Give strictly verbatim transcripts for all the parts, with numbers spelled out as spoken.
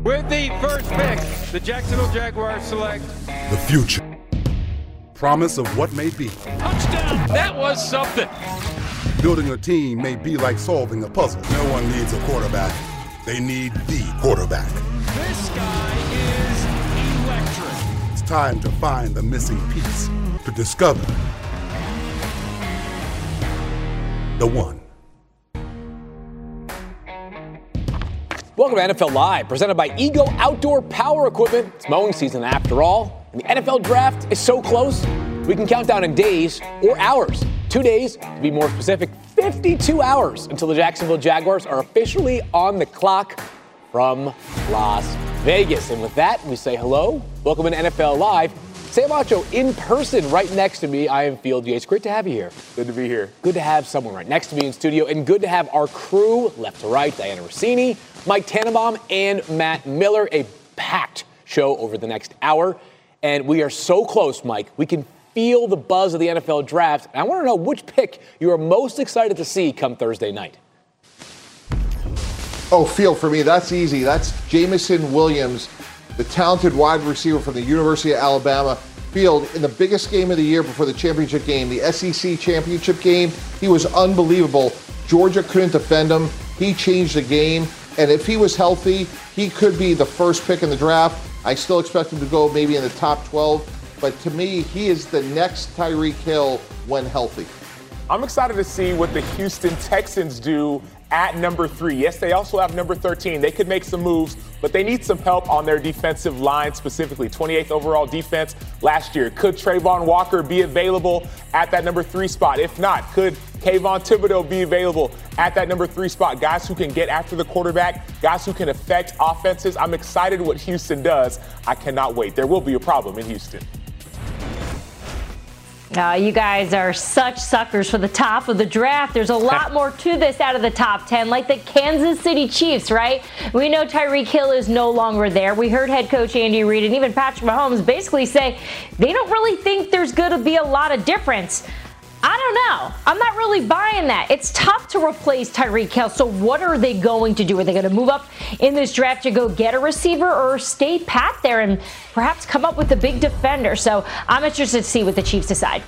With the first pick, the Jacksonville Jaguars select the future. Promise of what may be. Touchdown! That was something. Building a team may be like solving a puzzle. No one needs a quarterback. They need the quarterback. This guy is electric. It's time to find the missing piece, to discover the one. Welcome to N F L Live, presented by Ego Outdoor Power Equipment. It's mowing season after all, and the N F L Draft is so close, we can count down in days or hours. Two days, to be more specific, fifty-two hours until the Jacksonville Jaguars are officially on the clock from Las Vegas. And with that, we say hello. Welcome to N F L Live. Sam Acho in person right next to me. I am Field Yates. Great to have you here. Good to be here. Good to have someone right next to me in studio, and good to have our crew left to right, Diana Rossini, Mike Tannenbaum, and Matt Miller. A packed show over the next hour. And we are so close, Mike. We can feel the buzz of the N F L Draft. And I want to know which pick you are most excited to see come Thursday night. Oh, Field, for me, that's easy. That's Jameson Williams, the talented wide receiver from the University of Alabama. Field, in the biggest game of the year before the championship game, the S E C championship game, he was unbelievable. Georgia couldn't defend him. He changed the game. And if he was healthy, he could be the first pick in the draft. I still expect him to go maybe in the top twelve. But to me, he is the next Tyreek Hill when healthy. I'm excited to see what the Houston Texans do at number three. Yes, they also have number thirteen. They could make some moves, but they need some help on their defensive line specifically. twenty-eighth overall defense last year. Could Trayvon Walker be available at that number three spot? If not, could Kayvon Thibodeau be available at that number three spot? Guys who can get after the quarterback, guys who can affect offenses. I'm excited what Houston does. I cannot wait. There will be a problem in Houston. Uh, you guys are such suckers for the top of the draft. There's a lot more to this out of the top ten, like the Kansas City Chiefs, right? We know Tyreek Hill is no longer there. We heard head coach Andy Reid and even Patrick Mahomes basically say they don't really think there's going to be a lot of difference. I don't know. I'm not really buying that. It's tough to replace Tyreek Hill. So what are they going to do? Are they going to move up in this draft to go get a receiver or stay pat there and perhaps come up with a big defender? So I'm interested to see what the Chiefs decide.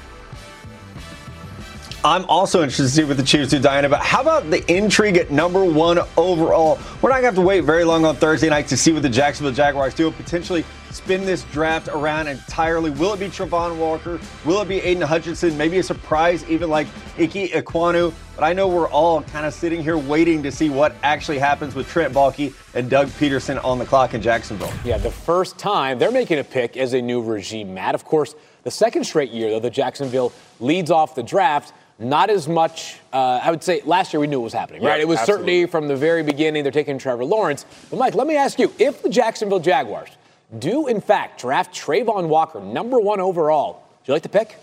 I'm also interested to see what the Chiefs do, Diana, but how about the intrigue at number one overall? We're not going to have to wait very long on Thursday night to see what the Jacksonville Jaguars do. Potentially spin this draft around entirely. Will it be Trayvon Walker? Will it be Aiden Hutchinson? Maybe a surprise, even like Ike Ekwonu. But I know we're all kind of sitting here waiting to see what actually happens with Trent Baalke and Doug Peterson on the clock in Jacksonville. Yeah, the first time they're making a pick as a new regime, Matt. Of course, the second straight year, though, the Jacksonville leads off the draft. Not as much, uh, I would say last year we knew what was happening, right? Yep, it was absolutely. certainty from the very beginning. They're taking Trevor Lawrence. But, Mike, let me ask you, if the Jacksonville Jaguars do, in fact, draft Trayvon Walker, number one overall, do you like the pick?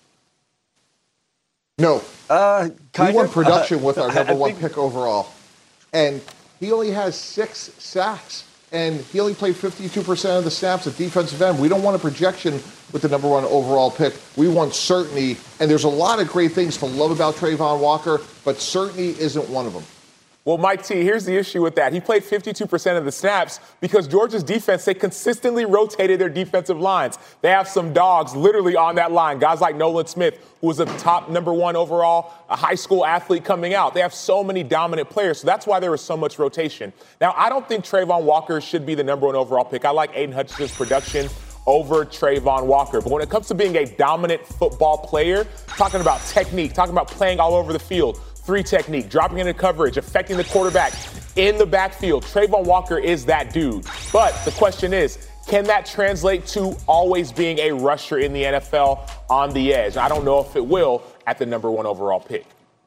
No. Uh, we won of. production uh, with our number I one think, pick overall. And he only has six sacks. And he only played fifty-two percent of the snaps at defensive end. We don't want a projection with the number one overall pick. We want certainty. And there's a lot of great things to love about Trayvon Walker, but certainty isn't one of them. Well, Mike T, here's the issue with that. He played fifty-two percent of the snaps because Georgia's defense, they consistently rotated their defensive lines. They have some dogs literally on that line. Guys like Nolan Smith, who was a top number one overall, a high school athlete coming out. They have so many dominant players, so that's why there was so much rotation. Now, I don't think Trayvon Walker should be the number one overall pick. I like Aiden Hutchinson's production over Trayvon Walker. But when it comes to being a dominant football player, talking about technique, talking about playing all over the field, three technique, dropping into coverage, affecting the quarterback in the backfield, Trayvon Walker is that dude. But the question is, can that translate to always being a rusher in the N F L on the edge? I don't know if it will at the number one overall pick.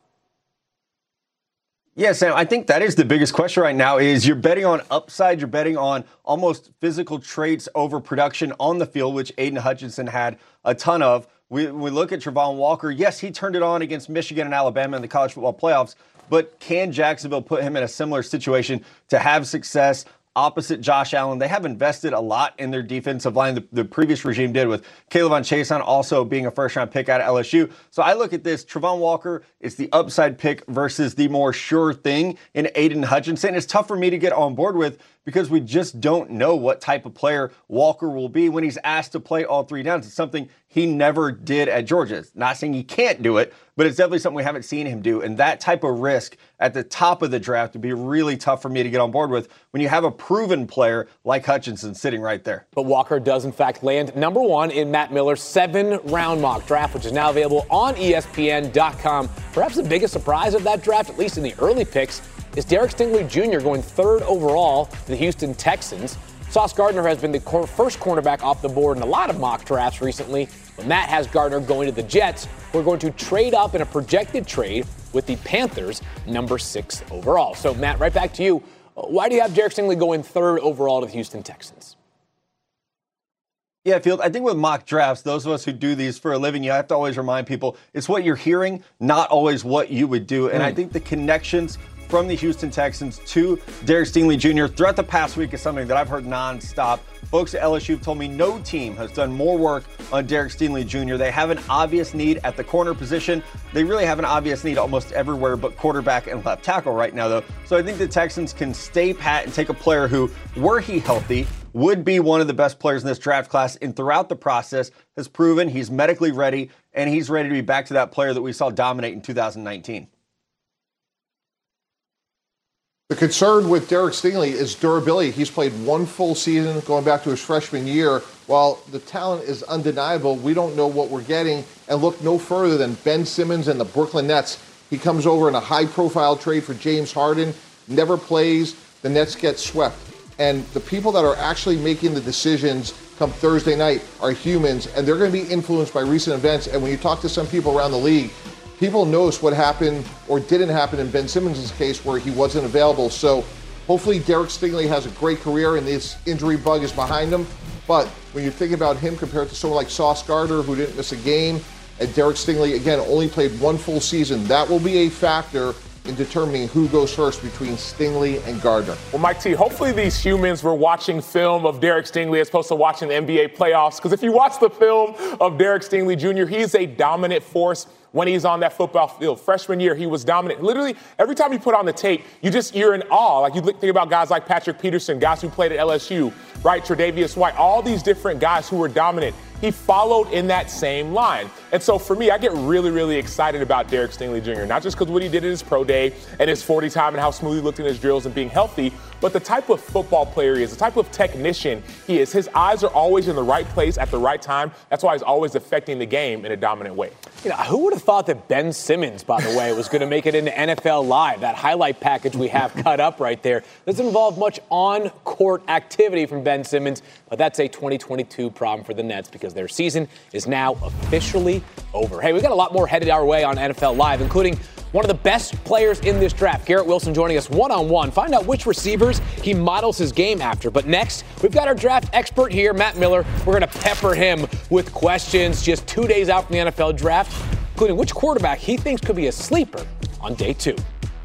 Yeah, Sam, I think that is the biggest question right now is you're betting on upside, you're betting on almost physical traits over production on the field, which Aiden Hutchinson had a ton of. We, we look at Trayvon Walker. Yes, he turned it on against Michigan and Alabama in the college football playoffs, but can Jacksonville put him in a similar situation to have success opposite Josh Allen? They have invested a lot in their defensive line. The, the previous regime did with Caleb Von Chason also being a first-round pick out of L S U. So I look at this. Trayvon Walker is the upside pick versus the more sure thing in Aiden Hutchinson. It's tough for me to get on board with because we just don't know what type of player Walker will be when he's asked to play all three downs. It's something he never did at Georgia. Not saying he can't do it, but it's definitely something we haven't seen him do. And that type of risk at the top of the draft would be really tough for me to get on board with when you have a proven player like Hutchinson sitting right there. But Walker does, in fact, land number one in Matt Miller's seven-round mock draft, which is now available on E S P N dot com. Perhaps the biggest surprise of that draft, at least in the early picks, is Derek Stingley Junior going third overall to the Houston Texans. Sauce Gardner has been the cor- first cornerback off the board in a lot of mock drafts recently, but Matt has Gardner going to the Jets, who are going to trade up in a projected trade with the Panthers, number six overall. So, Matt, right back to you. Why do you have Derek Stingley going third overall to the Houston Texans? Yeah, Field, I think with mock drafts, those of us who do these for a living, you have to always remind people it's what you're hearing, not always what you would do. And mm. I think the connections from the Houston Texans to Derek Stingley Junior throughout the past week is something that I've heard nonstop. Folks at L S U have told me no team has done more work on Derek Stingley Junior They have an obvious need at the corner position. They really have an obvious need almost everywhere but quarterback and left tackle right now, though. So I think the Texans can stay pat and take a player who, were he healthy, would be one of the best players in this draft class, and throughout the process has proven he's medically ready and he's ready to be back to that player that we saw dominate in two thousand nineteen. The concern with Derek Stingley is durability. He's played one full season going back to his freshman year. While the talent is undeniable, we don't know what we're getting. And look no further than Ben Simmons and the Brooklyn Nets. He comes over in a high-profile trade for James Harden, never plays, the Nets get swept. And the people that are actually making the decisions come Thursday night are humans, and they're going to be influenced by recent events. And when you talk to some people around the league, people notice what happened or didn't happen in Ben Simmons' case where he wasn't available. So hopefully Derek Stingley has a great career and this injury bug is behind him. But when you think about him compared to someone like Sauce Gardner, who didn't miss a game, and Derek Stingley, again, only played one full season, that will be a factor in determining who goes first between Stingley and Gardner. Well, Mike T, hopefully these humans were watching film of Derek Stingley as opposed to watching the N B A playoffs. Because if you watch the film of Derek Stingley Junior, he's a dominant force when he's on that football field. Freshman year, he was dominant. Literally, every time you put on the tape, you just, you're in awe. Like, you think about guys like Patrick Peterson, guys who played at L S U, right? Tre'Davious White, all these different guys who were dominant. He followed in that same line. And so for me, I get really, really excited about Derek Stingley Junior Not just because what he did at his pro day and his forty time and how smooth he looked in his drills and being healthy, but the type of football player he is, the type of technician he is. His eyes are always in the right place at the right time. That's why he's always affecting the game in a dominant way. You know, who would have thought that Ben Simmons, by the way, was going to make it into N F L Live? That highlight package we have cut up right there doesn't involve much on-court activity from Ben Simmons, but that's a twenty twenty-two problem for the Nets because their season is now officially over. Hey, we've got a lot more headed our way on N F L Live, including one of the best players in this draft, Garrett Wilson, joining us one-on-one. Find out which receivers he models his game after. But next, we've got our draft expert here, Matt Miller. We're going to pepper him with questions just two days out from the N F L draft, including which quarterback he thinks could be a sleeper on day two.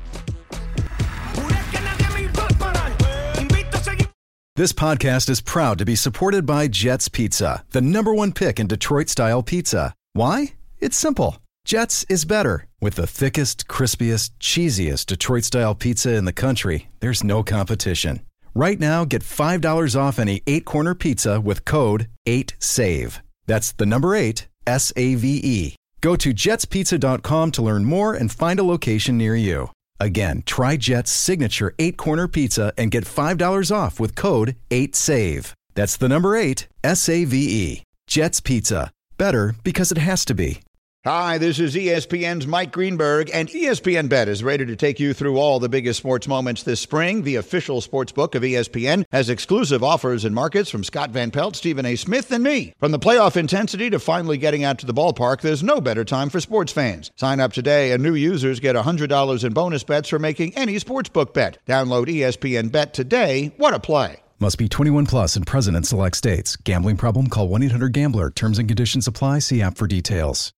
This podcast is proud to be supported by Jets Pizza, the number one pick in Detroit-style pizza. Why? It's simple. Jets is better. With the thickest, crispiest, cheesiest Detroit-style pizza in the country, there's no competition. Right now, get five dollars off any eight-corner pizza with code eight save. That's the number eight, S A V E. Go to jets pizza dot com to learn more and find a location near you. Again, try Jet's signature eight-corner pizza and get five dollars off with code eight save. That's the number eight, S A V E. Jet's Pizza. Better because it has to be. Hi, this is E S P N's Mike Greenberg, and E S P N Bet is ready to take you through all the biggest sports moments this spring. The official sports book of E S P N has exclusive offers and markets from Scott Van Pelt, Stephen A. Smith, and me. From the playoff intensity to finally getting out to the ballpark, there's no better time for sports fans. Sign up today, and new users get one hundred dollars in bonus bets for making any sportsbook bet. Download E S P N Bet today. What a play. Must be twenty-one plus and present in select states. Gambling problem? Call one eight hundred gambler. Terms and conditions apply. See app for details.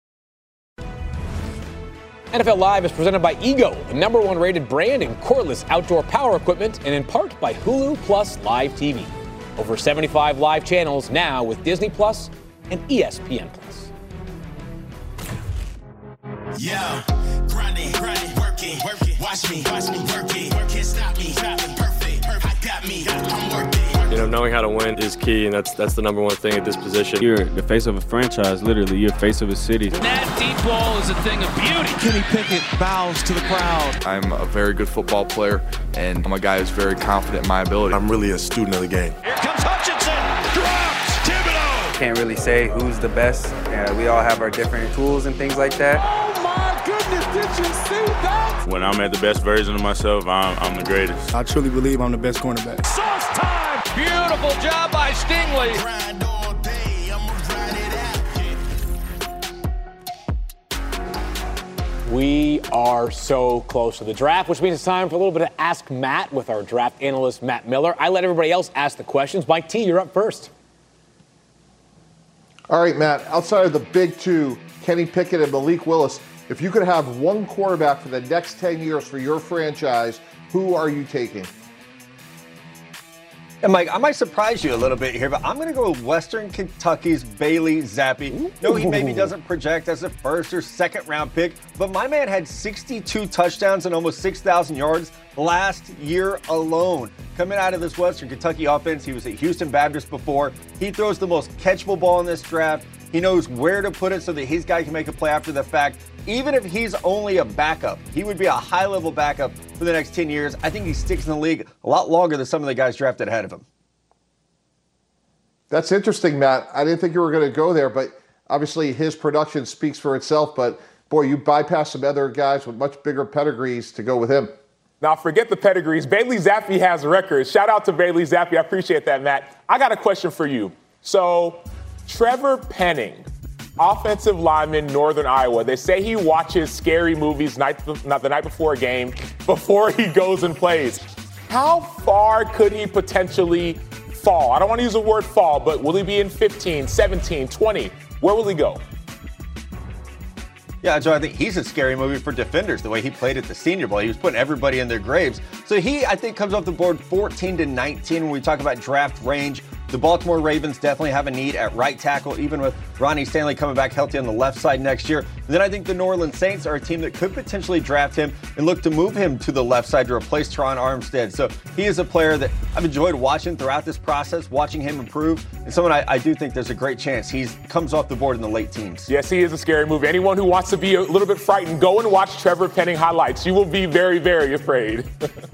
N F L Live is presented by Ego, the number one rated brand in cordless outdoor power equipment, and in part by Hulu Plus Live T V. Over seventy-five live channels now with Disney Plus and E S P N Plus. Yeah, grinding, grinding, working, working. Watch me, watch me, working, work can't stop me, stop me. Perfect, perfect. You know, knowing how to win is key, and that's that's the number one thing at this position. You're the face of a franchise, literally. You're the face of a city. That deep ball is a thing of beauty. Kenny Pickett bows to the crowd. I'm a very good football player, and I'm a guy who's very confident in my ability. I'm really a student of the game. Here comes Hutchinson. Drops Thibodeaux. Can't really say who's the best. Uh, we all have our different tools and things like that. Oh, my goodness. Did you see that? When I'm at the best version of myself, I'm, I'm the greatest. I truly believe I'm the best cornerback. Sauce time. Beautiful job by Stingley. We are so close to the draft, which means it's time for a little bit of Ask Matt with our draft analyst, Matt Miller. I let everybody else ask the questions. Mike T, you're up first. All right, Matt, outside of the big two, Kenny Pickett and Malik Willis, if you could have one quarterback for the next ten years for your franchise, who are you taking? And Mike, I might surprise you a little bit here, but I'm going to go with Western Kentucky's Bailey Zappi. No, he maybe doesn't project as a first or second round pick, but my man had sixty-two touchdowns and almost six thousand yards last year alone. Coming out of this Western Kentucky offense, he was at Houston Baptist before. He throws the most catchable ball in this draft. He knows where to put it so that his guy can make a play after the fact. Even if he's only a backup, he would be a high-level backup for the next ten years. I think he sticks in the league a lot longer than some of the guys drafted ahead of him. That's interesting, Matt. I didn't think you were going to go there, but obviously his production speaks for itself. But, boy, you bypassed some other guys with much bigger pedigrees to go with him. Now, forget the pedigrees. Bailey Zappi has records. Shout out to Bailey Zappi. I appreciate that, Matt. I got a question for you. So, Trevor Penning, offensive lineman, Northern Iowa. They say he watches scary movies night, not the night before a game, before he goes and plays. How far could he potentially fall? I don't want to use the word fall, but will he be in fifteen, seventeen, twenty? Where will he go? Yeah, Joe, I think he's a scary movie for defenders, the way he played at the Senior Bowl. He was putting everybody in their graves. So he, I think, comes off the board fourteen to nineteen when we talk about draft range. The Baltimore Ravens definitely have a need at right tackle, even with Ronnie Stanley coming back healthy on the left side next year. And then I think the New Orleans Saints are a team that could potentially draft him and look to move him to the left side to replace Teron Armstead. So he is a player that I've enjoyed watching throughout this process, watching him improve, and someone I, I do think there's a great chance he comes off the board in the late teens. Yes, he is a scary movie. Anyone who wants to be a little bit frightened, go and watch Trevor Penning highlights. You will be very, very afraid.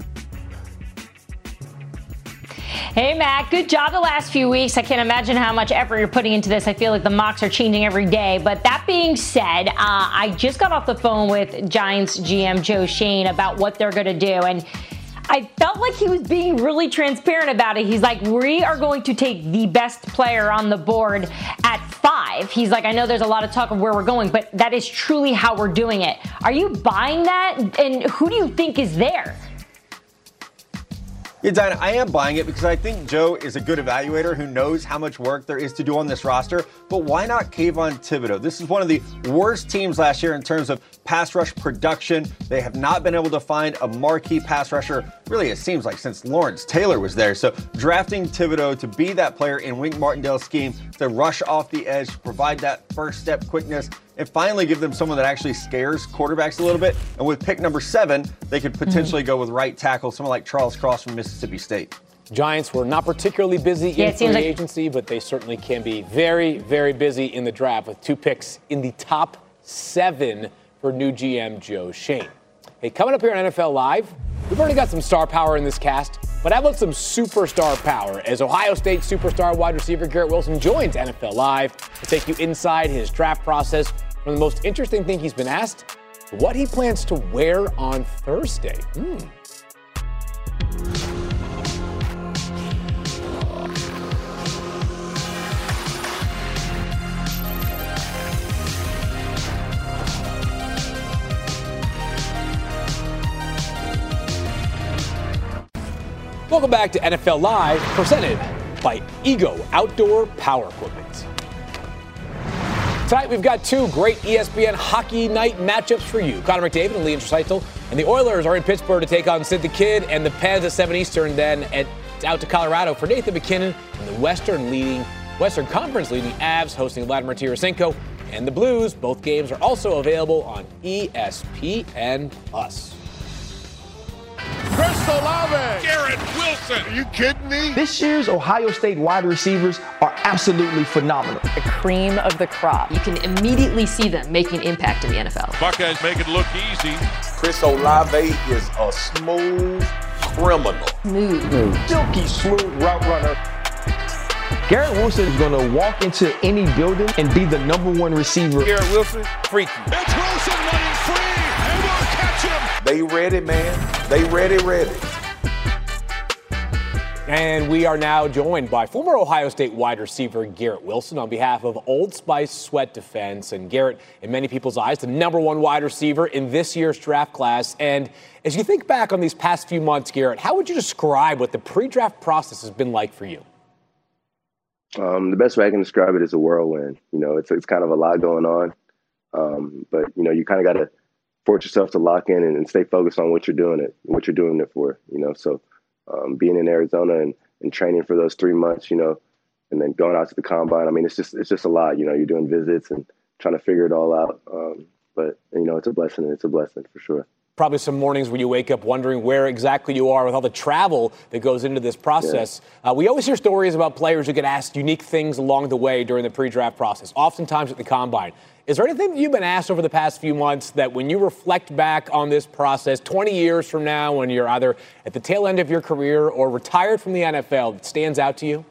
Hey, Matt, good job the last few weeks. I can't imagine how much effort you're putting into this. I feel like the mocks are changing every day. But that being said, uh, I just got off the phone with Giants G M Joe Schoen about what they're going to do. And I felt like he was being really transparent about it. He's like, we are going to take the best player on the board at five. He's like, I know there's a lot of talk of where we're going, but that is truly how we're doing it. Are you buying that? And who do you think is there? Yeah, Diana, I am buying it because I think Joe is a good evaluator who knows how much work there is to do on this roster. But why not Kayvon Thibodeaux? This is one of the worst teams last year in terms of pass rush production. They have not been able to find a marquee pass rusher, really, it seems like, since Lawrence Taylor was there. So drafting Thibodeaux to be that player in Wink Martindale's scheme, to rush off the edge, to provide that first step quickness, and finally give them someone that actually scares quarterbacks a little bit. And with pick number seven, they could potentially mm-hmm. go with right tackle, someone like Charles Cross from Mississippi State. Giants were not particularly busy yeah, in free like- agency, but they certainly can be very, very busy in the draft with two picks in the top seven for new G M Joe Schoen. Hey, coming up here on N F L Live, we've already got some star power in this cast, but how about some superstar power as Ohio State superstar wide receiver Garrett Wilson joins N F L Live to take you inside his draft process. From the most interesting thing he's been asked, what he plans to wear on Thursday. Hmm. Welcome back to N F L Live, presented by Ego Outdoor Power Equipment. Tonight, we've got two great E S P N Hockey Night matchups for you. Connor McDavid and Leon Draisaitl. And the Oilers are in Pittsburgh to take on Sid the Kid and the Pens at seven Eastern. Then at, out to Colorado for Nathan McKinnon and the Western leading, Western Conference leading Avs hosting Vladimir Tarasenko and the Blues. Both games are also available on E S P N Plus. Chris Olave. Garrett Wilson. Are you kidding me? This year's Ohio State wide receivers are absolutely phenomenal. The cream of the crop. You can immediately see them making impact in the N F L. Buckeyes make it look easy. Chris Olave is a smooth criminal. Smooth. Silky smooth route runner. Garrett Wilson is going to walk into any building and be the number one receiver. Garrett Wilson, freaky. It's Wilson running free, and we'll catch him. They ready, man. They ready, ready. And we are now joined by former Ohio State wide receiver Garrett Wilson on behalf of Old Spice Sweat Defense. And Garrett, in many people's eyes, the number one wide receiver in this year's draft class. And as you think back on these past few months, Garrett, how would you describe what the pre-draft process has been like for you? Um, the best way I can describe it is a whirlwind. You know, it's it's kind of a lot going on, um, but you know, you kind of got to force yourself to lock in and, and stay focused on what you're doing it, what you're doing it for. You know, so um, being in Arizona and, and training for those three months, you know, and then going out to the combine. I mean, it's just it's just a lot. You know, you're doing visits and trying to figure it all out. Um, but you know, it's a blessing. It's a blessing for sure. Probably some mornings where you wake up wondering where exactly you are with all the travel that goes into this process. Yeah. Uh, we always hear stories about players who get asked unique things along the way during the pre-draft process, oftentimes at the combine. Is there anything that you've been asked over the past few months that when you reflect back on this process twenty years from now, when you're either at the tail end of your career or retired from the N F L, that stands out to you?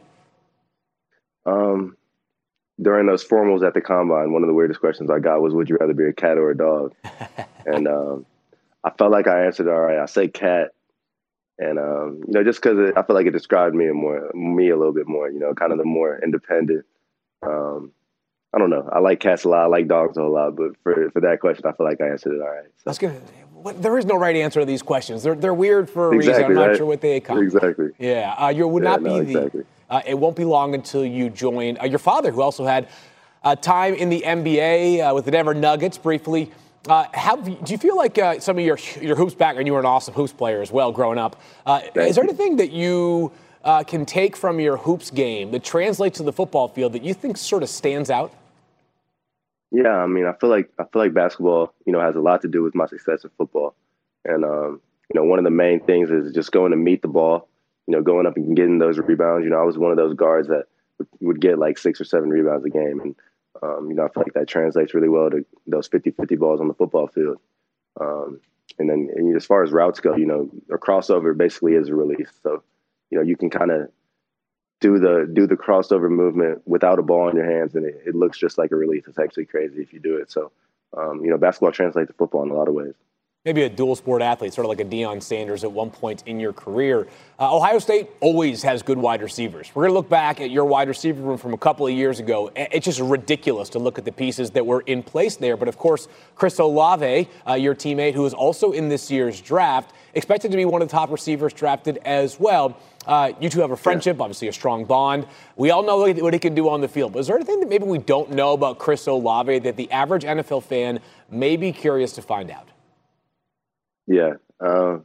Um, during those formals at the combine, one of the weirdest questions I got was, would you rather be a cat or a dog? and um, I felt like I answered all right. I say cat, and um, you know, just because I feel like it described me more, me a little bit more. You know, kind of the more independent. Um, I don't know. I like cats a lot. I like dogs a whole lot. But for for that question, I feel like I answered it all right. So. That's good. There is no right answer to these questions. They're they're weird for a exactly, reason. I'm not right? sure what they accomplish. Exactly. Yeah. Uh, you would yeah, not no, be the. Exactly. Uh, it won't be long until you join uh, your father, who also had uh, time in the N B A uh, with the Denver Nuggets briefly. Uh, how do you feel like uh, some of your your hoops background? You were an awesome hoops player as well growing up. Uh, is there anything that you uh, can take from your hoops game that translates to the football field that you think sort of stands out? Yeah, I mean, I feel like I feel like basketball, you know, has a lot to do with my success in football, and um, you know, one of the main things is just going to meet the ball. You know, going up and getting those rebounds. You know, I was one of those guards that would get like six or seven rebounds a game, and Um, you know, I feel like that translates really well to those fifty-fifty balls on the football field. Um, and then and as far as routes go, you know, a crossover basically is a release. So, you know, you can kind of do the do the crossover movement without a ball in your hands, and it, it looks just like a release. It's actually crazy if you do it. So, um, you know, basketball translates to football in a lot of ways. Maybe a dual sport athlete, sort of like a Deion Sanders at one point in your career. Uh, Ohio State always has good wide receivers. We're going to look back at your wide receiver room from a couple of years ago. It's just ridiculous to look at the pieces that were in place there. But, of course, Chris Olave, uh, your teammate, who is also in this year's draft, expected to be one of the top receivers drafted as well. Uh, you two have a friendship, yeah. Obviously a strong bond. We all know what he can do on the field. But is there anything that maybe we don't know about Chris Olave that the average N F L fan may be curious to find out? Yeah, um,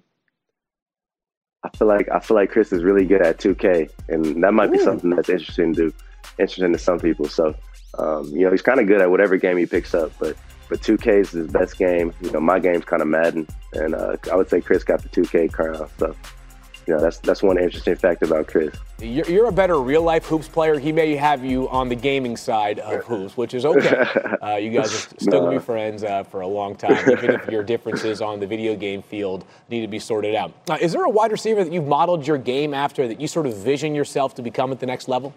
I feel like I feel like Chris is really good at two K, and that might be Ooh. something that's interesting to interesting to some people. So, um, you know, he's kind of good at whatever game he picks up, but but two K is his best game. You know, my game's kind of Madden, and uh, I would say Chris got the two K crown. So, you know, that's that's one interesting fact about Chris. You're, you're a better real-life hoops player. He may have you on the gaming side of hoops, which is okay. Uh, you guys are still going to be friends uh, for a long time, even if your differences on the video game field need to be sorted out. Uh, is there a wide receiver that you've modeled your game after that you sort of vision yourself to become at the next level?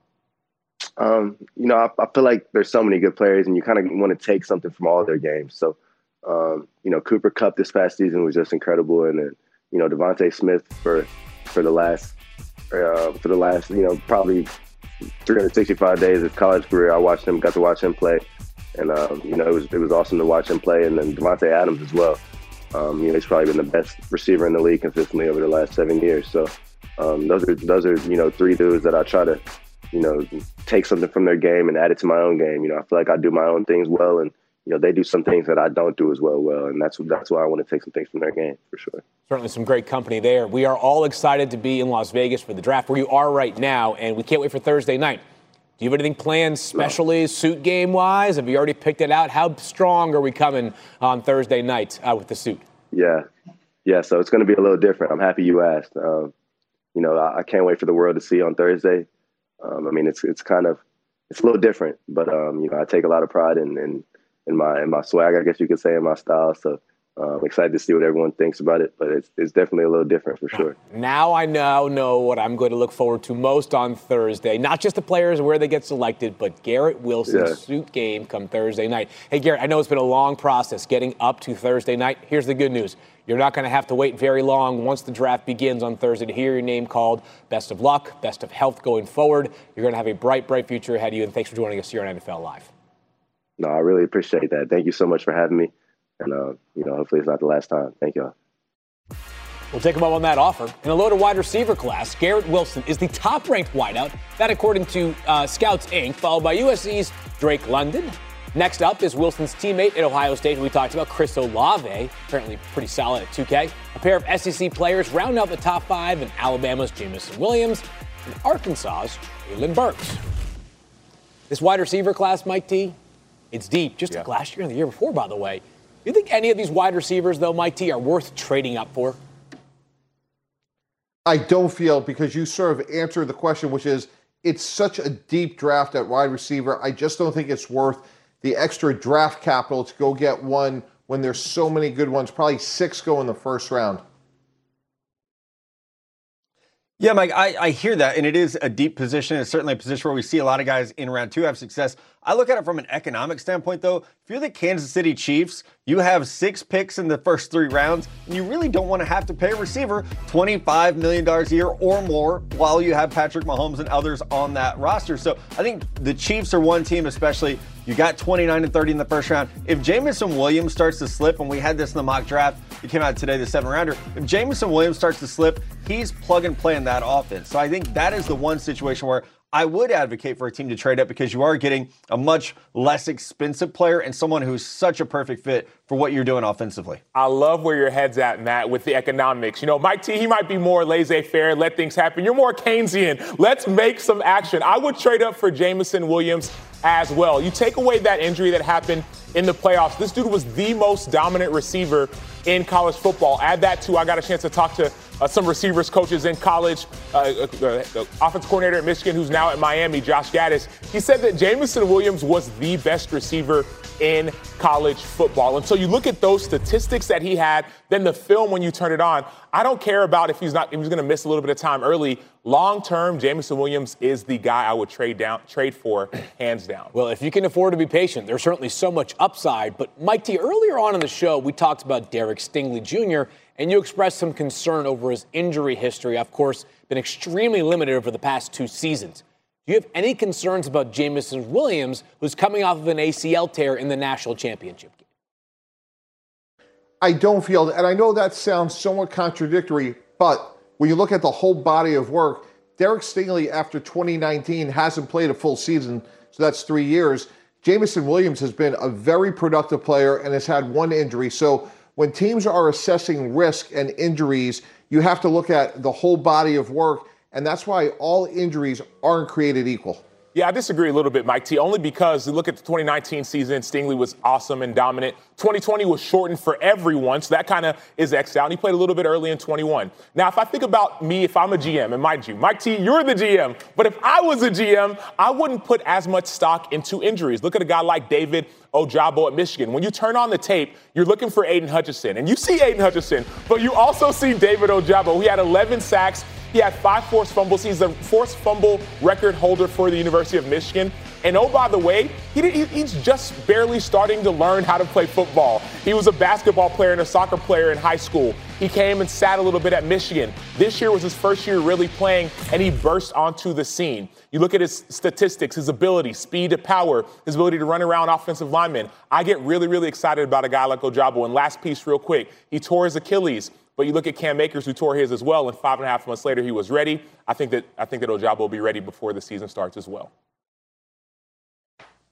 Um, you know, I, I feel like there's so many good players, and you kind of want to take something from all their games. So, um, you know, Cooper Kupp this past season was just incredible, and then, you know, Devontae Smith for for the last uh, for the last you know probably three hundred sixty-five days of college career. I watched him, got to watch him play, and um, you know it was it was awesome to watch him play. And then Devontae Adams as well. Um, you know, he's probably been the best receiver in the league consistently over the last seven years. So um, those are those are you know three dudes that I try to you know take something from their game and add it to my own game. You know, I feel like I do my own things well, and you know they do some things that I don't do as well. Well, and that's that's why I want to take some things from their game for sure. Certainly some great company there. We are all excited to be in Las Vegas for the draft, where you are right now, and we can't wait for Thursday night. Do you have anything planned, especially no. suit game-wise? Have you already picked it out? How strong are we coming on Thursday night uh, with the suit? Yeah. Yeah, so it's going to be a little different. I'm happy you asked. Um, you know, I, I can't wait for the world to see on Thursday. Um, I mean, it's it's kind of it's a little different, but um, you know, I take a lot of pride in in, in my in my swag, I guess you could say, in my style. So uh, I'm excited to see what everyone thinks about it, but it's it's definitely a little different for sure. Now I now know what I'm going to look forward to most on Thursday. Not just the players and where they get selected, but Garrett Wilson's Yeah. suit game come Thursday night. Hey, Garrett, I know it's been a long process getting up to Thursday night. Here's the good news. You're not going to have to wait very long once the draft begins on Thursday to hear your name called. Best of luck, best of health going forward. You're going to have a bright, bright future ahead of you, and thanks for joining us here on N F L Live. No, I really appreciate that. Thank you so much for having me, and uh, you know, hopefully it's not the last time. Thank y'all. We'll take them up on that offer. In a loaded wide receiver class, Garrett Wilson is the top-ranked wideout. That according to uh, Scouts Incorporated, followed by U S C's Drake London. Next up is Wilson's teammate at Ohio State, who we talked about, Chris Olave, apparently pretty solid at two K. A pair of S E C players round out the top five in Alabama's Jamison Williams and Arkansas's Jalen Burks. This wide receiver class, Mike T, it's deep, just Yeah. like last year and the year before, by the way. Do you think any of these wide receivers, though, Mike T, are worth trading up for? I don't feel, because you sort of answered the question, which is it's such a deep draft at wide receiver. I just don't think it's worth the extra draft capital to go get one when there's so many good ones. Probably six go in the first round. Yeah, Mike, I, I hear that, and it is a deep position. It's certainly a position where we see a lot of guys in round two have success. I look at it from an economic standpoint, though. If you're the Kansas City Chiefs, you have six picks in the first three rounds, and you really don't want to have to pay a receiver twenty-five million dollars a year or more while you have Patrick Mahomes and others on that roster. So I think the Chiefs are one team, especially. You got twenty-nine and thirty in the first round. If Jamison Williams starts to slip, and we had this in the mock draft, it came out today, the seventh rounder. If Jamison Williams starts to slip, he's plug and play in that offense. So I think that is the one situation where I would advocate for a team to trade up, because you are getting a much less expensive player and someone who's such a perfect fit for what you're doing offensively. I love where your head's at, Matt, with the economics. You know, Mike T, he might be more laissez-faire, let things happen. You're more Keynesian. Let's make some action. I would trade up for Jamison Williams as well. You take away that injury that happened in the playoffs. This dude was the most dominant receiver in college football. Add that to, I got a chance to talk to uh, some receivers coaches in college, uh, uh, the offense coordinator at Michigan, who's now at Miami, Josh Gaddis. He said that Jamison Williams was the best receiver in college football. And so you look at those statistics that he had, then the film when you turn it on. I don't care about if he's not, if he's going to miss a little bit of time early. Long term, Jamison Williams is the guy I would trade down, trade for, hands down. Well, if you can afford to be patient, there's certainly so much upside. But Mike T, earlier on in the show, we talked about Derek Stingley Junior, and you expressed some concern over his injury history. Of course, been extremely limited over the past two seasons. Do you have any concerns about Jamison Williams, who's coming off of an A C L tear in the national championship game? I don't feel, and I know that sounds somewhat contradictory, but when you look at the whole body of work, Derek Stingley, after twenty nineteen, hasn't played a full season, so that's three years. Jamison Williams has been a very productive player and has had one injury. So when teams are assessing risk and injuries, you have to look at the whole body of work, and that's why all injuries aren't created equal. Yeah, I disagree a little bit, Mike T, only because you look at the twenty nineteen season, Stingley was awesome and dominant. twenty twenty was shortened for everyone, so that kind of is X'd out. And he played a little bit early in twenty-one. Now, if I think about me, if I'm a G M, and mind you, Mike T, you're the G M, but if I was a G M, I wouldn't put as much stock into injuries. Look at a guy like David Ojabo at Michigan. When you turn on the tape, you're looking for Aiden Hutchinson, and you see Aiden Hutchinson, but you also see David Ojabo. He had eleven sacks. He had five forced fumbles. He's the forced fumble record holder for the University of Michigan. And oh, by the way, he did, he, he's just barely starting to learn how to play football. He was a basketball player and a soccer player in high school. He came and sat a little bit at Michigan. This year was his first year really playing, and he burst onto the scene. You look at his statistics, his ability, speed to power, his ability to run around offensive linemen. I get really, really excited about a guy like Ojabo. And last piece real quick, he tore his Achilles. But you look at Cam Akers, who tore his as well, and five and a half months later, he was ready. I think that I think that Ojabo will be ready before the season starts as well.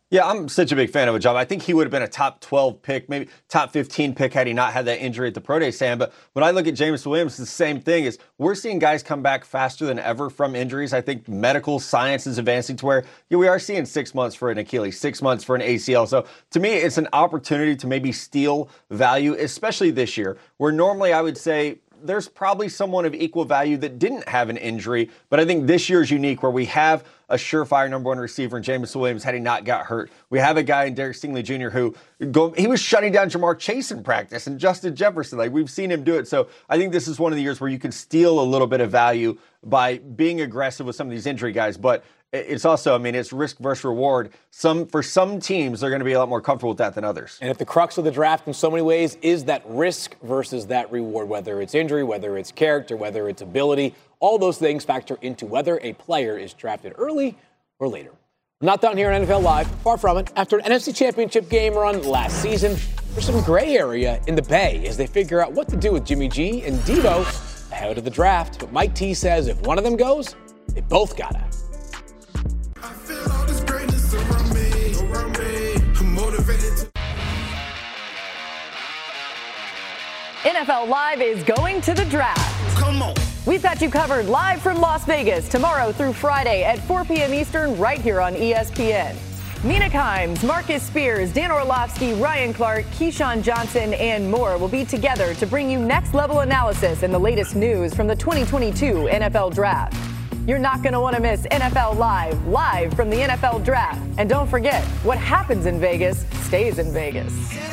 Yeah, I'm such a big fan of Ojabo. I think he would have been a top twelve pick, maybe top fifteen pick had he not had that injury at the Pro Day, Sam. But when I look at Jameson Williams, it's the same thing. Is we're seeing guys come back faster than ever from injuries. I think medical science is advancing to where yeah, we are seeing six months for an Achilles, six months for an A C L. So to me, it's an opportunity to maybe steal value, especially this year, where normally I would say there's probably someone of equal value that didn't have an injury. But I think this year is unique where we have a surefire number one receiver in Jameson Williams had he not got hurt. We have a guy in Derek Stingley Junior who go, he was shutting down Jamar Chase in practice and Justin Jefferson. Like we've seen him do it. So I think this is one of the years where you can steal a little bit of value by being aggressive with some of these injury guys. But it's also, I mean, it's risk versus reward. Some for some teams, they're going to be a lot more comfortable with that than others. And if the crux of the draft in so many ways is that risk versus that reward, whether it's injury, whether it's character, whether it's ability, all those things factor into whether a player is drafted early or later. We're not done here on N F L Live. Far from it. After an N F C Championship game run last season, there's some gray area in the Bay as they figure out what to do with Jimmy G and Deebo ahead of the draft. But Mike T says if one of them goes, they both gotta. N F L Live is going to the draft. Come on. We've got you covered live from Las Vegas tomorrow through Friday at four p.m. Eastern right here on E S P N. Mina Kimes, Marcus Spears, Dan Orlovsky, Ryan Clark, Keyshawn Johnson, and more will be together to bring you next-level analysis and the latest news from the twenty twenty-two N F L Draft. You're not going to want to miss N F L Live, live from the N F L Draft. And don't forget, what happens in Vegas stays in Vegas.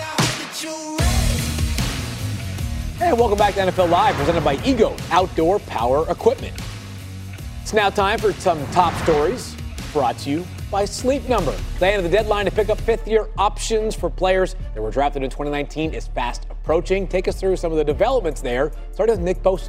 Hey, welcome back to N F L Live, presented by Ego Outdoor Power Equipment. It's now time for some top stories, brought to you by Sleep Number. The end of the deadline to pick up fifth-year options for players that were drafted in twenty nineteen is fast approaching. Take us through some of the developments there. Start with Nick Bosa.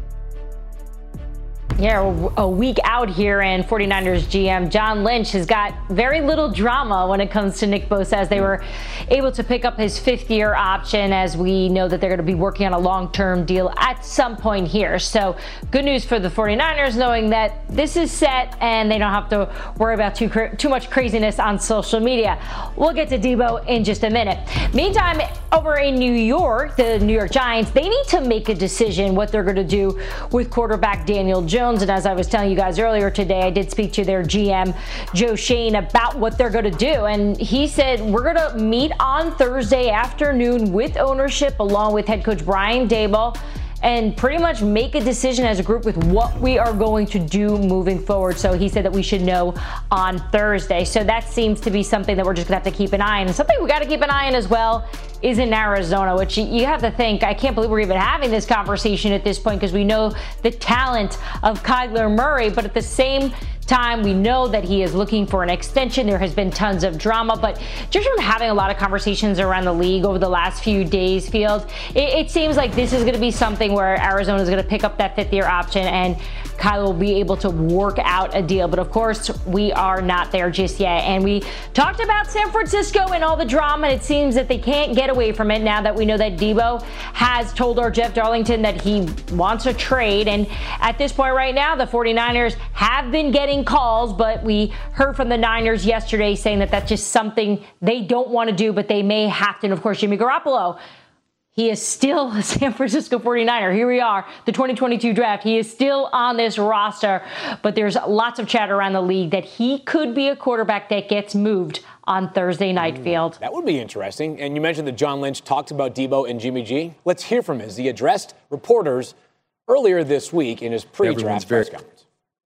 Yeah, a week out here, and 49ers G M John Lynch has got very little drama when it comes to Nick Bosa, as they were able to pick up his fifth-year option, as we know that they're going to be working on a long-term deal at some point here. So good news for the 49ers, knowing that this is set and they don't have to worry about too, too much craziness on social media. We'll get to Deebo in just a minute. Meantime, over in New York, the New York Giants, they need to make a decision what they're going to do with quarterback Daniel Jones. And as I was telling you guys earlier today, I did speak to their G M, Joe Schoen, about what they're going to do. And he said, we're going to meet on Thursday afternoon with ownership, along with head coach Brian Daboll, and pretty much make a decision as a group with what we are going to do moving forward. So he said that we should know on Thursday. So that seems to be something that we're just going to have to keep an eye on. And something we got to keep an eye on as well is in Arizona, which you have to think, I can't believe we're even having this conversation at this point, because we know the talent of Kyler Murray, but at the same time, we know that he is looking for an extension. There has been tons of drama, but just from having a lot of conversations around the league over the last few days, Field, it, it seems like this is going to be something where Arizona is going to pick up that fifth year option and Kyler will be able to work out a deal. But of course, we are not there just yet. And we talked about San Francisco and all the drama, and it seems that they can't get away from it now that we know that Deebo has told our Jeff Darlington that he wants a trade. And at this point right now, the 49ers have been getting calls, but we heard from the Niners yesterday saying that that's just something they don't want to do, but they may have to. And of course, Jimmy Garoppolo, he is still a San Francisco 49er. Here we are, the twenty twenty-two draft. He is still on this roster, but there's lots of chatter around the league that he could be a quarterback that gets moved on Thursday night, Field. That would be interesting. And you mentioned that John Lynch talked about Deebo and Jimmy G. Let's hear from him as he addressed reporters earlier this week in his pre-draft press conference.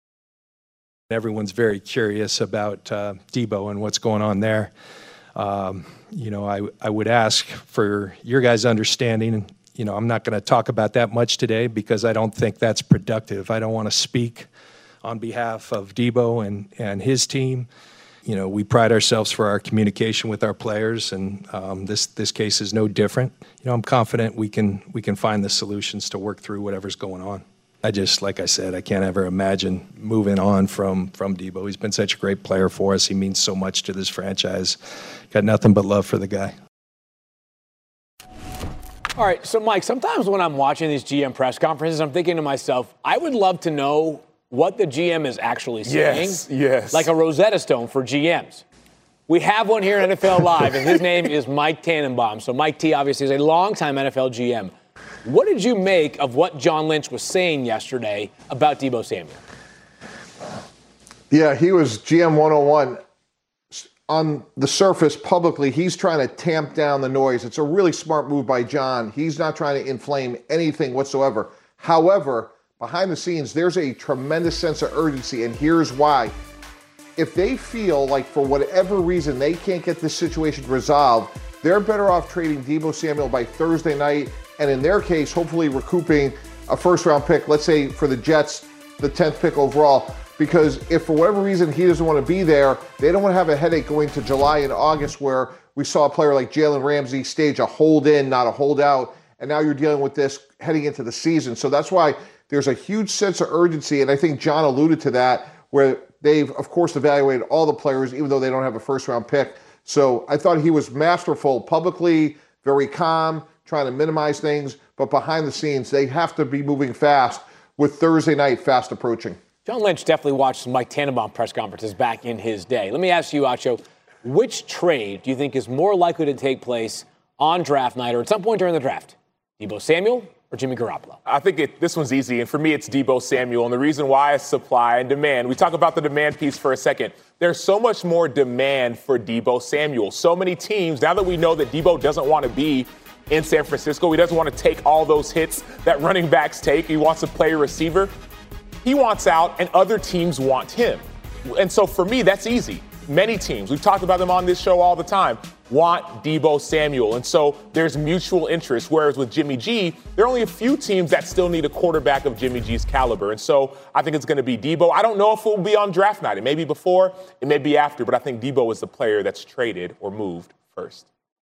Everyone's very curious about uh, Deebo and what's going on there. Um, you know, I, I would ask for your guys' understanding. And, you know, I'm not going to talk about that much today because I don't think that's productive. I don't want to speak on behalf of Deebo and, and his team. You know, we pride ourselves for our communication with our players, and um, this this case is no different. You know, I'm confident we can we can find the solutions to work through whatever's going on. I just, like I said, I can't ever imagine moving on from, from Deebo. He's been such a great player for us. He means so much to this franchise. Got nothing but love for the guy. All right, so, Mike, sometimes when I'm watching these G M press conferences, I'm thinking to myself, I would love to know what the G M is actually saying. Yes, yes. Like a Rosetta Stone for G Ms. We have one here in N F L Live, and his name is Mike Tannenbaum. So Mike T obviously is a longtime N F L G M. What did you make of what John Lynch was saying yesterday about Deebo Samuel? Yeah, he was G M one oh one. On the surface, publicly, he's trying to tamp down the noise. It's a really smart move by John. He's not trying to inflame anything whatsoever. However, behind the scenes, there's a tremendous sense of urgency, and here's why. If they feel like for whatever reason they can't get this situation resolved, they're better off trading Deebo Samuel by Thursday night, and in their case, hopefully recouping a first-round pick, let's say for the Jets, the tenth pick overall. Because if for whatever reason he doesn't want to be there, they don't want to have a headache going to July and August where we saw a player like Jalen Ramsey stage a hold-in, not a holdout, and now you're dealing with this heading into the season. So that's why there's a huge sense of urgency, and I think John alluded to that, where they've, of course, evaluated all the players, even though they don't have a first-round pick. So I thought he was masterful publicly, very calm, trying to minimize things, but behind the scenes, they have to be moving fast with Thursday night fast approaching. John Lynch definitely watched some Mike Tannenbaum press conferences back in his day. Let me ask you, Acho, which trade do you think is more likely to take place on draft night or at some point during the draft? Deebo Samuel or Jimmy Garoppolo? I think it, this one's easy, and for me, it's Deebo Samuel. And the reason why is supply and demand. We talk about the demand piece for a second. There's so much more demand for Deebo Samuel. So many teams, now that we know that Deebo doesn't want to be in San Francisco, he doesn't want to take all those hits that running backs take. He wants to play a receiver. He wants out, and other teams want him. And so for me, that's easy. Many teams, we've talked about them on this show all the time, want Deebo Samuel. And so there's mutual interest, whereas with Jimmy G, there are only a few teams that still need a quarterback of Jimmy G's caliber. And so I think it's going to be Deebo. I don't know if it will be on draft night. It may be before, it may be after, but I think Deebo is the player that's traded or moved first.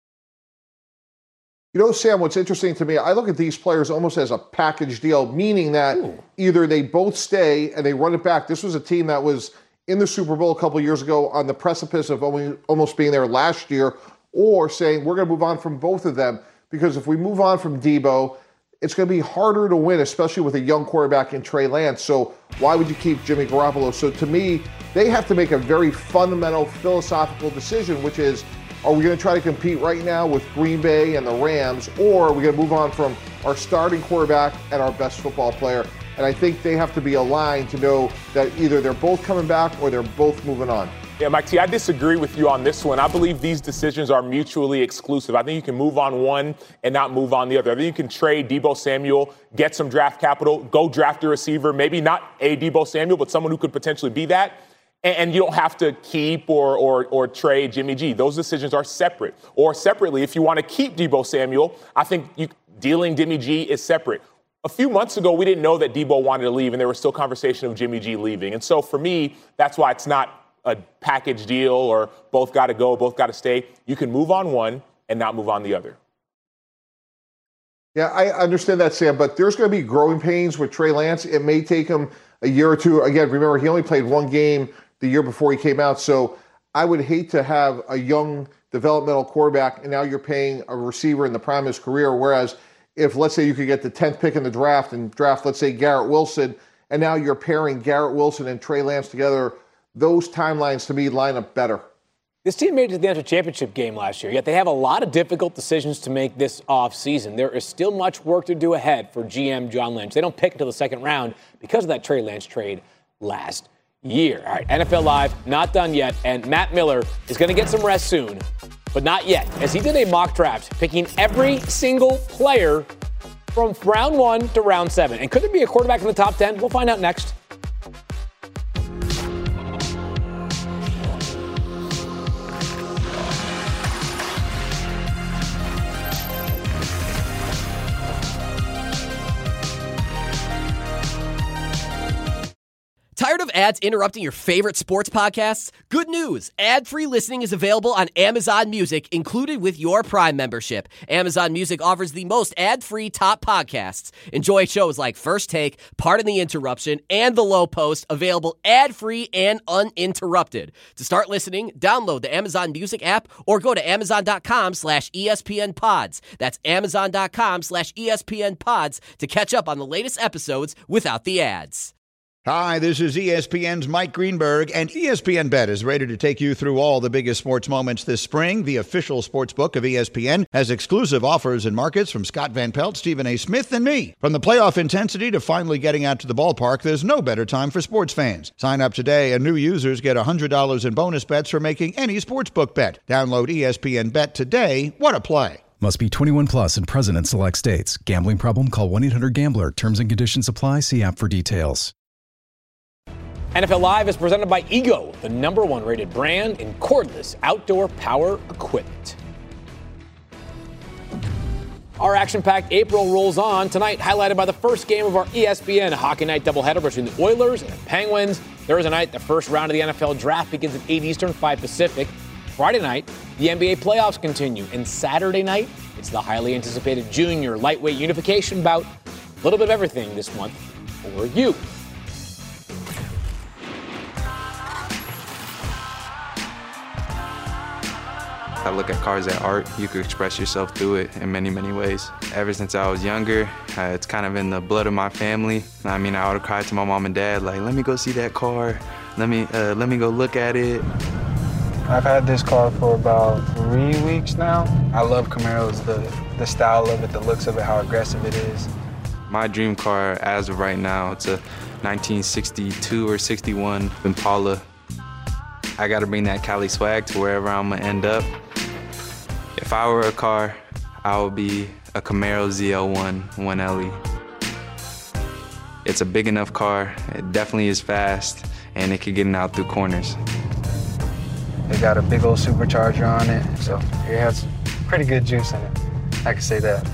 You know, Sam, what's interesting to me, I look at these players almost as a package deal, meaning that Ooh. either they both stay and they run it back. This was a team that was in the Super Bowl a couple of years ago on the precipice of only, almost being there last year, or saying we're going to move on from both of them. Because if we move on from Deebo, it's going to be harder to win, especially with a young quarterback in Trey Lance. So why would you keep Jimmy Garoppolo? So to me, they have to make a very fundamental philosophical decision, which is, are we going to try to compete right now with Green Bay and the Rams, or are we going to move on from our starting quarterback and our best football player? And I think they have to be aligned to know that either they're both coming back or they're both moving on. Yeah, Mike T, I disagree with you on this one. I believe these decisions are mutually exclusive. I think you can move on one and not move on the other. I think you can trade Deebo Samuel, get some draft capital, go draft a receiver, maybe not a Deebo Samuel, but someone who could potentially be that. And you don't have to keep or, or or trade Jimmy G. Those decisions are separate. Or separately, if you want to keep Deebo Samuel, I think you, dealing Jimmy G is separate. A few months ago, we didn't know that Deebo wanted to leave, and there was still conversation of Jimmy G leaving. And so for me, that's why it's not a package deal or both got to go, both got to stay. You can move on one and not move on the other. Yeah, I understand that, Sam, but there's going to be growing pains with Trey Lance. It may take him a year or two. Again, remember, he only played one game the year before he came out. So I would hate to have a young developmental quarterback and now you're paying a receiver in the prime of his career. Whereas if, let's say, you could get the tenth pick in the draft and draft, let's say, Garrett Wilson, and now you're pairing Garrett Wilson and Trey Lance together, those timelines to me line up better. This team made it to the N F L Championship game last year, yet they have a lot of difficult decisions to make this offseason. There is still much work to do ahead for G M John Lynch. They don't pick until the second round because of that Trey Lance trade last year. All right, N F L Live, not done yet, and Matt Miller is going to get some rest soon, but not yet, as he did a mock draft, picking every single player from round one to round seven. And could there be a quarterback in the top ten? We'll find out next. Tired of ads interrupting your favorite sports podcasts? Good news! Ad-free listening is available on Amazon Music, included with your Prime membership. Amazon Music offers the most ad-free top podcasts. Enjoy shows like First Take, Pardon the Interruption, and The Low Post, available ad-free and uninterrupted. To start listening, download the Amazon Music app or go to amazon.com slash ESPN pods. That's amazon.com slash ESPN pods to catch up on the latest episodes without the ads. Hi, this is E S P N's Mike Greenberg, and E S P N Bet is ready to take you through all the biggest sports moments this spring. The official sports book of E S P N has exclusive offers and markets from Scott Van Pelt, Stephen A. Smith, and me. From the playoff intensity to finally getting out to the ballpark, there's no better time for sports fans. Sign up today, and new users get one hundred dollars in bonus bets for making any sportsbook bet. Download E S P N Bet today. What a play. Must be twenty-one plus and present in select states. Gambling problem? Call one eight hundred gambler. Terms and conditions apply. See app for details. N F L Live is presented by Ego, the number one rated brand in cordless outdoor power equipment. Our action-packed April rolls on tonight, highlighted by the first game of our E S P N Hockey Night doubleheader between the Oilers and the Penguins. Thursday night, the first round of the N F L Draft begins at eight Eastern, five Pacific. Friday night, the N B A playoffs continue. And Saturday night, it's the highly anticipated junior lightweight unification bout. A little bit of everything this month for you. I look at cars as art. You could express yourself through it in many, many ways. Ever since I was younger, uh, it's kind of in the blood of my family. I mean, I would cry to my mom and dad, like, let me go see that car. Let me, uh, let me go look at it. I've had this car for about three weeks now. I love Camaros, the, the style of it, the looks of it, how aggressive it is. My dream car, as of right now, it's a nineteen sixty-two or sixty-one Impala. I gotta bring that Cali swag to wherever I'm gonna end up. If I were a car, I would be a Camaro Z L one one L E. It's a big enough car, it definitely is fast, and it can get out through corners. It got a big old supercharger on it, so it has pretty good juice in it. I can say that.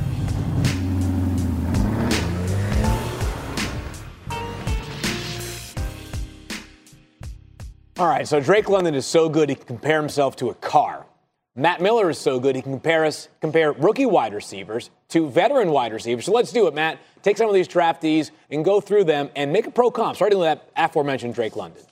All right, so Drake London is so good he can compare himself to a car. Matt Miller is so good he can compare us compare rookie wide receivers to veteran wide receivers. So let's do it, Matt. Take some of these draftees and go through them and make a pro comp, starting with that aforementioned Drake London.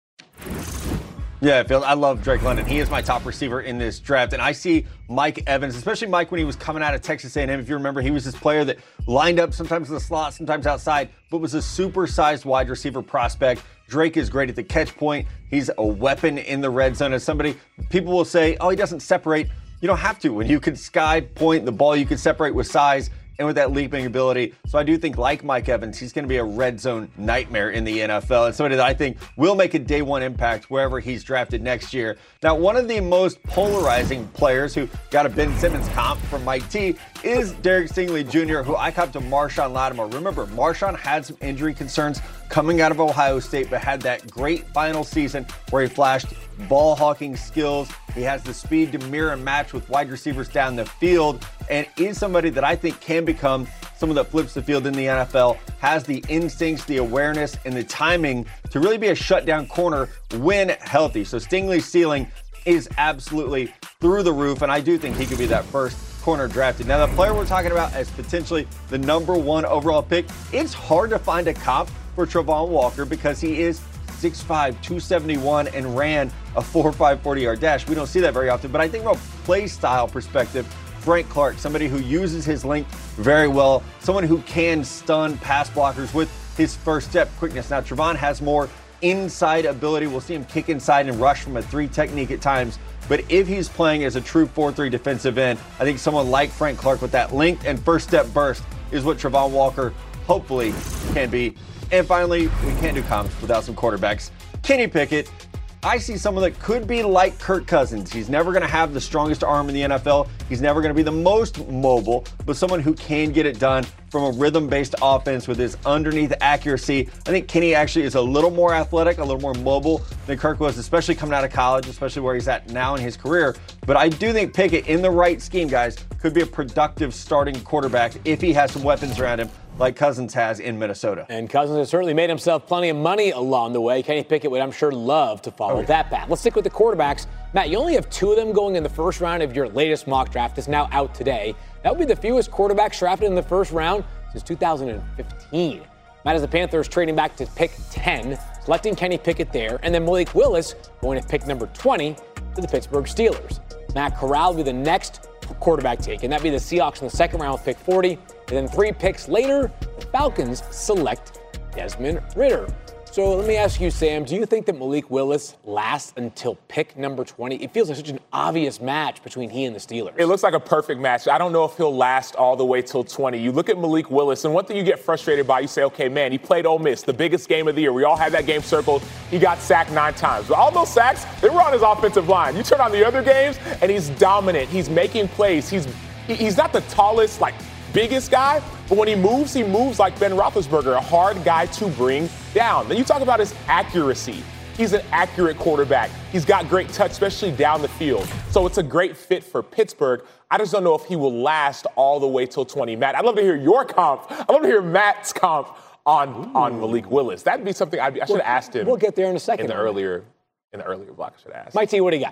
Yeah, Phil, I love Drake London. He is my top receiver in this draft. And I see Mike Evans, especially Mike when he was coming out of Texas A and M. If you remember, he was this player that lined up sometimes in the slot, sometimes outside, but was a super-sized wide receiver prospect. Drake is great at the catch point. He's a weapon in the red zone. As somebody, people will say, oh, he doesn't separate. You don't have to. When you can sky point the ball, you can separate with size and with that leaping ability. So I do think, like Mike Evans, he's going to be a red zone nightmare in the N F L, and somebody that I think will make a day one impact wherever he's drafted next year. Now, one of the most polarizing players who got a Ben Simmons comp from Mike T is Derek Stingley Junior, who I copped to Marshawn Lattimore. Remember, Marshawn had some injury concerns coming out of Ohio State, but had that great final season where he flashed ball hawking skills. He has the speed to mirror and match with wide receivers down the field, and is somebody that I think can become someone that flips the field in the N F L, has the instincts, the awareness, and the timing to really be a shutdown corner when healthy. So Stingley's ceiling is absolutely through the roof, and I do think he could be that first corner drafted. Now, the player we're talking about as potentially the number one overall pick, it's hard to find a comp for Travon Walker because he is six five, two seventy-one, and ran a four five forty-yard dash. We don't see that very often, but I think from a play style perspective, Frank Clark, somebody who uses his length very well, someone who can stun pass blockers with his first step quickness. Now, Travon has more inside ability. We'll see him kick inside and rush from a three technique at times. But if he's playing as a true four three defensive end, I think someone like Frank Clark with that length and first step burst is what Travon Walker hopefully can be. And finally, we can't do comps without some quarterbacks. Kenny Pickett, I see someone that could be like Kirk Cousins. He's never going to have the strongest arm in the N F L. He's never going to be the most mobile, but someone who can get it done from a rhythm-based offense with his underneath accuracy. I think Kenny actually is a little more athletic, a little more mobile than Kirk was, especially coming out of college, especially where he's at now in his career. But I do think Pickett, in the right scheme, guys, could be a productive starting quarterback if he has some weapons around him, like Cousins has in Minnesota. And Cousins has certainly made himself plenty of money along the way. Kenny Pickett would, I'm sure, love to follow oh, yeah. that path. Let's stick with the quarterbacks. Matt, you only have two of them going in the first round of your latest mock draft. It's now out today. That would be the fewest quarterbacks drafted in the first round since two thousand fifteen. Matt has the Panthers trading back to pick ten, selecting Kenny Pickett there, and then Malik Willis going to pick number twenty to the Pittsburgh Steelers. Matt Corral will be the next quarterback take, and that'd be the Seahawks in the second round with pick forty. And then three picks later, the Falcons select Desmond Ridder. So let me ask you, Sam, do you think that Malik Willis lasts until pick number twenty? It feels like such an obvious match between he and the Steelers. It looks like a perfect match. I don't know if he'll last all the way till twenty. You look at Malik Willis, and one thing you get frustrated by, you say, okay, man, he played Ole Miss, the biggest game of the year. We all had that game circled. He got sacked nine times. But all those sacks, they were on his offensive line. You turn on the other games, and he's dominant. He's making plays. He's he's not the tallest, like, biggest guy, but when he moves, he moves like Ben Roethlisberger, a hard guy to bring down. Then you talk about his accuracy. He's an accurate quarterback. He's got great touch, especially down the field. So it's a great fit for Pittsburgh. I just don't know if he will last all the way till twenty. Matt, I'd love to hear your comp. I'd love to hear Matt's comp on, on Malik Willis. That'd be something I'd be, I should have asked him. We'll get there in a second. In the earlier, in the earlier block, I should have asked. Mike T, what do you got?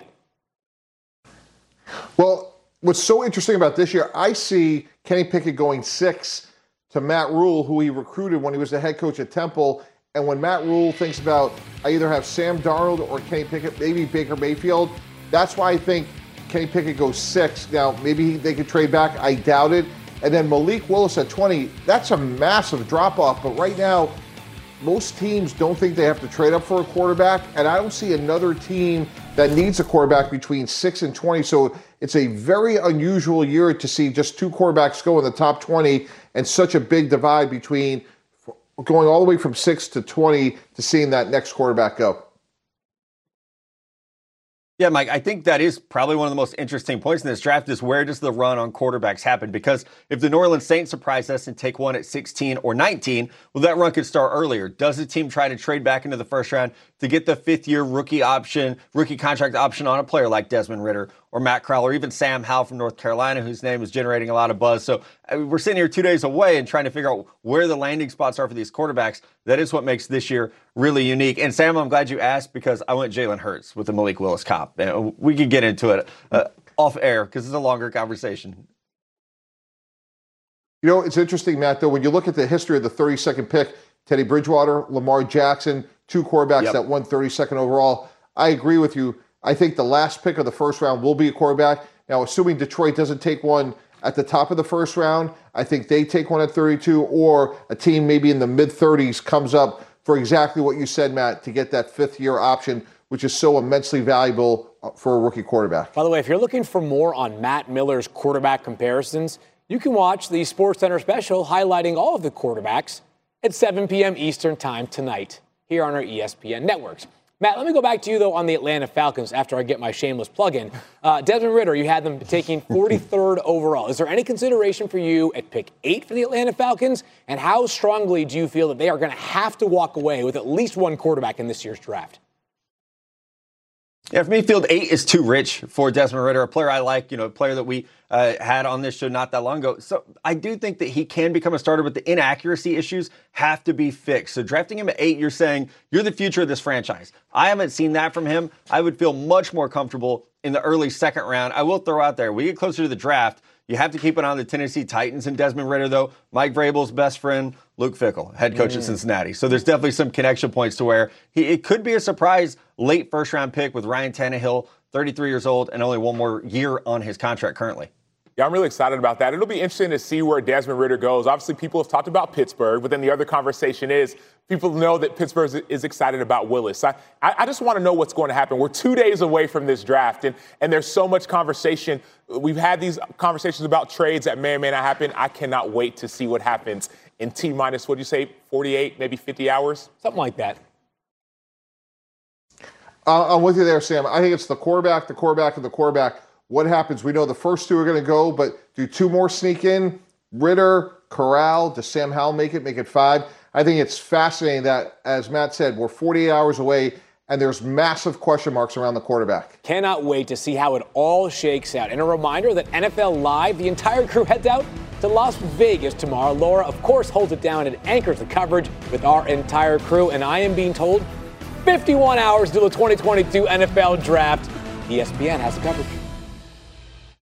Well, what's so interesting about this year, I see Kenny Pickett going six to Matt Rule, who he recruited when he was the head coach at Temple. And when Matt Rule thinks about, I either have Sam Darnold or Kenny Pickett, maybe Baker Mayfield, that's why I think Kenny Pickett goes six. Now, maybe they could trade back. I doubt it. And then Malik Willis at twenty, that's a massive drop-off. But right now, most teams don't think they have to trade up for a quarterback. And I don't see another team that needs a quarterback between six and twenty. So it's a very unusual year to see just two quarterbacks go in the top twenty and such a big divide between going all the way from six to twenty to seeing that next quarterback go. Yeah, Mike, I think that is probably one of the most interesting points in this draft is where does the run on quarterbacks happen? Because if the New Orleans Saints surprise us and take one at sixteen or nineteen, well, that run could start earlier. Does the team try to trade back into the first round to get the fifth-year rookie option, rookie contract option on a player like Desmond Ridder or Matt Corral or even Sam Howell from North Carolina, whose name is generating a lot of buzz? So I mean, we're sitting here two days away and trying to figure out where the landing spots are for these quarterbacks. That is what makes this year really unique. And Sam, I'm glad you asked because I went Jalen Hurts with the Malik Willis comp. And we could get into it uh, off air because it's a longer conversation. You know, it's interesting, Matt, though, when you look at the history of the thirty-second pick, Teddy Bridgewater, Lamar Jackson, two quarterbacks yep. that won thirty-second overall. I agree with you. I think the last pick of the first round will be a quarterback. Now, assuming Detroit doesn't take one at the top of the first round, I think they take one at thirty-two, or a team maybe in the mid-thirties comes up for exactly what you said, Matt, to get that fifth-year option, which is so immensely valuable for a rookie quarterback. By the way, if you're looking for more on Matt Miller's quarterback comparisons, you can watch the SportsCenter special highlighting all of the quarterbacks at seven p.m. Eastern time tonight here on our E S P N networks. Matt, let me go back to you, though, on the Atlanta Falcons after I get my shameless plug-in. Uh, Desmond Ridder, you had them taking forty-third overall. Is there any consideration for you at pick eight for the Atlanta Falcons? And how strongly do you feel that they are going to have to walk away with at least one quarterback in this year's draft? Yeah, for me, field eight is too rich for Desmond Ridder, a player I like, you know, a player that we uh, had on this show not that long ago. So I do think that he can become a starter, but the inaccuracy issues have to be fixed. So drafting him at eight, you're saying you're the future of this franchise. I haven't seen that from him. I would feel much more comfortable in the early second round. I will throw out there, we get closer to the draft, you have to keep an eye on the Tennessee Titans and Desmond Ridder, though. Mike Vrabel's best friend, Luke Fickell, head coach mm. at Cincinnati. So there's definitely some connection points to where he, it could be a surprise late first-round pick with Ryan Tannehill, thirty-three years old, and only one more year on his contract currently. Yeah, I'm really excited about that. It'll be interesting to see where Desmond Ridder goes. Obviously, people have talked about Pittsburgh, but then the other conversation is people know that Pittsburgh is excited about Willis. I, I just want to know what's going to happen. We're two days away from this draft, and, and there's so much conversation. We've had these conversations about trades that may or may not happen. I cannot wait to see what happens in T-minus, what'd you say, forty-eight, maybe fifty hours? Something like that. Uh, I'm with you there, Sam. I think it's the quarterback, the quarterback, and the quarterback. What happens? We know the first two are going to go, but do two more sneak in? Ridder, Corral, does Sam Howell make it, make it five? I think it's fascinating that, as Matt said, we're forty-eight hours away, and there's massive question marks around the quarterback. Cannot wait to see how it all shakes out. And a reminder that N F L Live, the entire crew heads out to Las Vegas tomorrow. Laura, of course, holds it down and anchors the coverage with our entire crew. And I am being told fifty-one hours to the twenty twenty-two N F L Draft. E S P N has the coverage.